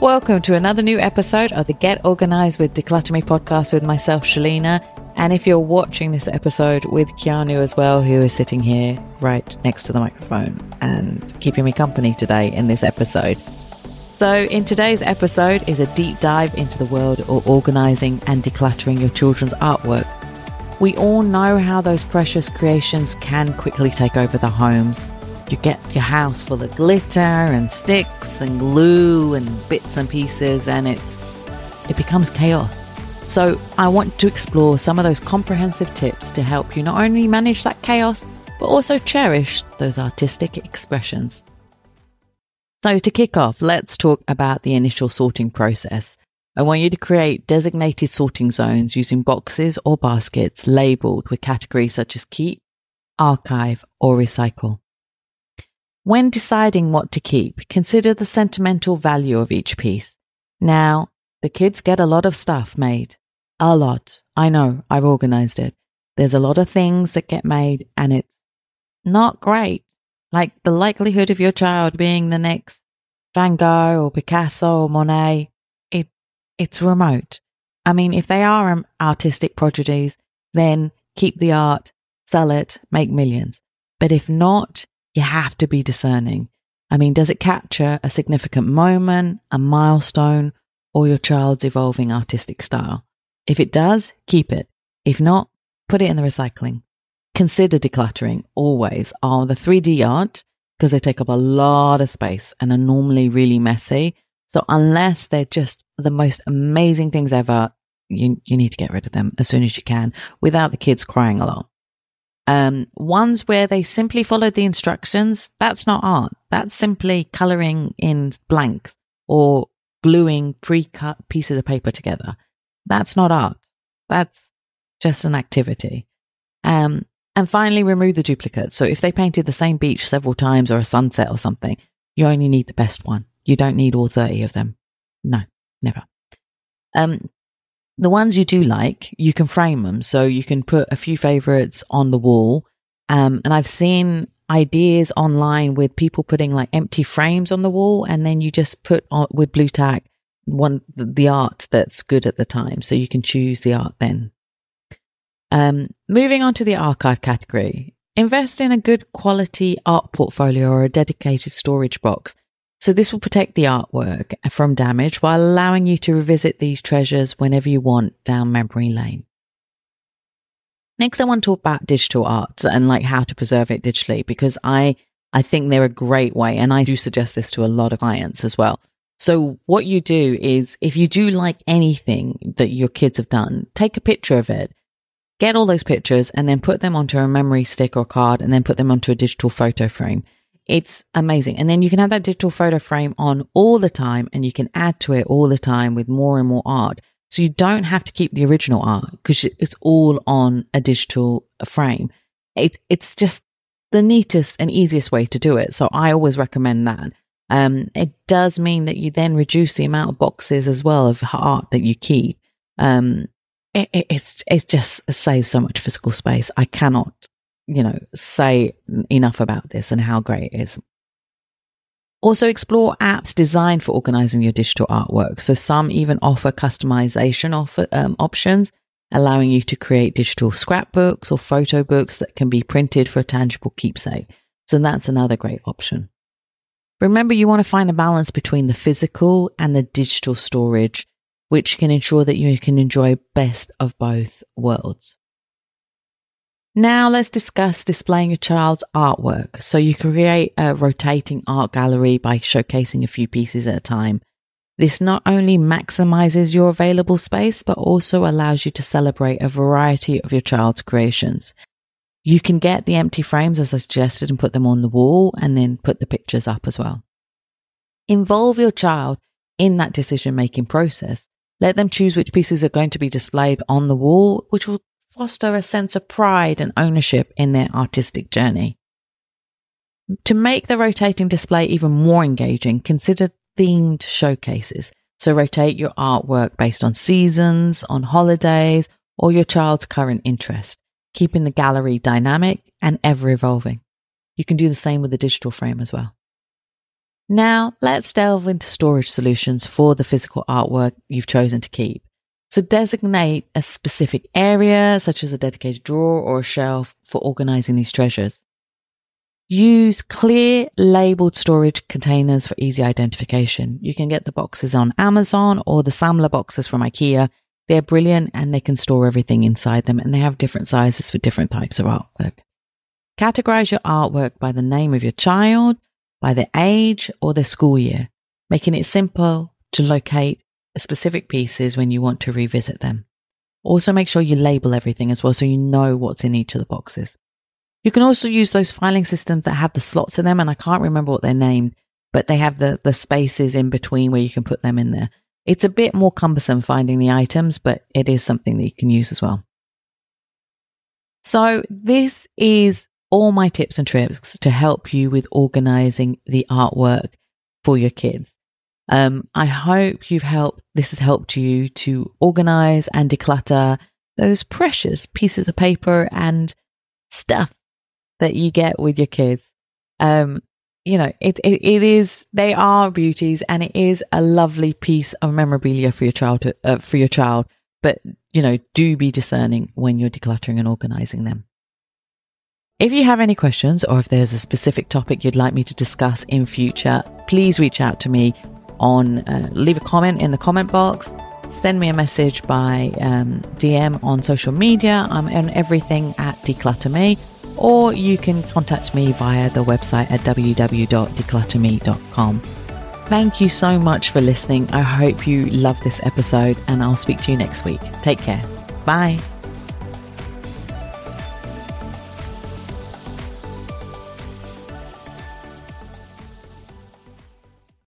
Welcome to another new episode of the Get Organised with Declutter Me podcast with myself, Shalina. And if you're watching this episode with Keanu as well, who is sitting here right next to the microphone and keeping me company today in this episode. So in today's episode is a deep dive into the world of organising and decluttering your children's artwork. We all know how those precious creations can quickly take over the homes. You get your house full of glitter and sticks and glue and bits and pieces, and it becomes chaos. So I want to explore some of those comprehensive tips to help you not only manage that chaos, but also cherish those artistic expressions. So to kick off, let's talk about the initial sorting process. I want you to create designated sorting zones using boxes or baskets labeled with categories such as keep, archive, or recycle. When deciding what to keep, consider the sentimental value of each piece. Now, the kids get a lot of stuff made. A lot. I know, I've organised it. There's a lot of things that get made and it's not great. Like the likelihood of your child being the next Van Gogh or Picasso or Monet, it's remote. I mean, if they are artistic prodigies, then keep the art, sell it, make millions. But if not, you have to be discerning. I mean, does it capture a significant moment, a milestone, or your child's evolving artistic style? If it does, keep it. If not, put it in the recycling. Consider decluttering always are the 3D art because they take up a lot of space and are normally really messy. So unless they're just the most amazing things ever, you need to get rid of them as soon as you can without the kids crying along. Ones where they simply followed the instructions, that's not art. That's simply colouring in blanks or gluing pre-cut pieces of paper together. That's not art. That's just an activity. And finally, remove the duplicates. So if they painted the same beach several times or a sunset or something, you only need the best one. You don't need all 30 of them. No, never. The ones you do like, you can frame them. So you can put a few favorites on the wall. And I've seen ideas online with people putting like empty frames on the wall, and then you just put on with blue tack the art that's good at the time. So you can choose the art then. Moving on to the archive category, invest in a good quality art portfolio or a dedicated storage box. So this will protect the artwork from damage while allowing you to revisit these treasures whenever you want down memory lane. Next, I want to talk about digital art and like how to preserve it digitally, because I think they're a great way, and I do suggest this to a lot of clients as well. So what you do is, if you do like anything that your kids have done, take a picture of it, get all those pictures and then put them onto a memory stick or card and then put them onto a digital photo frame. It's amazing. And then you can have that digital photo frame on all the time, and you can add to it all the time with more and more art. So you don't have to keep the original art because it's all on a digital frame. It's just the neatest and easiest way to do it. So I always recommend that. It does mean that you then reduce the amount of boxes as well of art that you keep. It's just saves so much physical space. I cannot say enough about this and how great it is. Also explore apps designed for organizing your digital artwork. So some even offer customization options, allowing you to create digital scrapbooks or photo books that can be printed for a tangible keepsake. So that's another great option. Remember, you want to find a balance between the physical and the digital storage, which can ensure that you can enjoy best of both worlds. Now let's discuss displaying your child's artwork. So you create a rotating art gallery by showcasing a few pieces at a time. This not only maximizes your available space, but also allows you to celebrate a variety of your child's creations. You can get the empty frames as I suggested and put them on the wall, and then put the pictures up as well. Involve your child in that decision-making process. Let them choose which pieces are going to be displayed on the wall, which will foster a sense of pride and ownership in their artistic journey. To make the rotating display even more engaging, consider themed showcases. So rotate your artwork based on seasons, on holidays, or your child's current interest, keeping the gallery dynamic and ever evolving. You can do the same with the digital frame as well. Now, let's delve into storage solutions for the physical artwork you've chosen to keep. So designate a specific area, such as a dedicated drawer or a shelf, for organizing these treasures. Use clear labeled storage containers for easy identification. You can get the boxes on Amazon or the Samler boxes from IKEA. They're brilliant and they can store everything inside them, and they have different sizes for different types of artwork. Categorize your artwork by the name of your child, by their age or their school year, making it simple to locate specific pieces when you want to revisit them. Also make sure you label everything as well so you know what's in each of the boxes. You can also use those filing systems that have the slots in them, and I can't remember what they're named, but they have the spaces in between where you can put them in there. It's a bit more cumbersome finding the items, but it is something that you can use as well. So this is all my tips and tricks to help you with organizing the artwork for your kids. I hope this has helped you to organize and declutter those precious pieces of paper and stuff that you get with your kids. They are beauties, and it is a lovely piece of memorabilia for your child. But, do be discerning when you're decluttering and organizing them. If you have any questions, or if there's a specific topic you'd like me to discuss in future, please reach out to me leave a comment in the comment box, send me a message by DM on social media. I'm on everything at DeclutterMe, or you can contact me via the website at www.declutterme.com. Thank you so much for listening. I hope you love this episode, and I'll speak to you next week. Take care. Bye.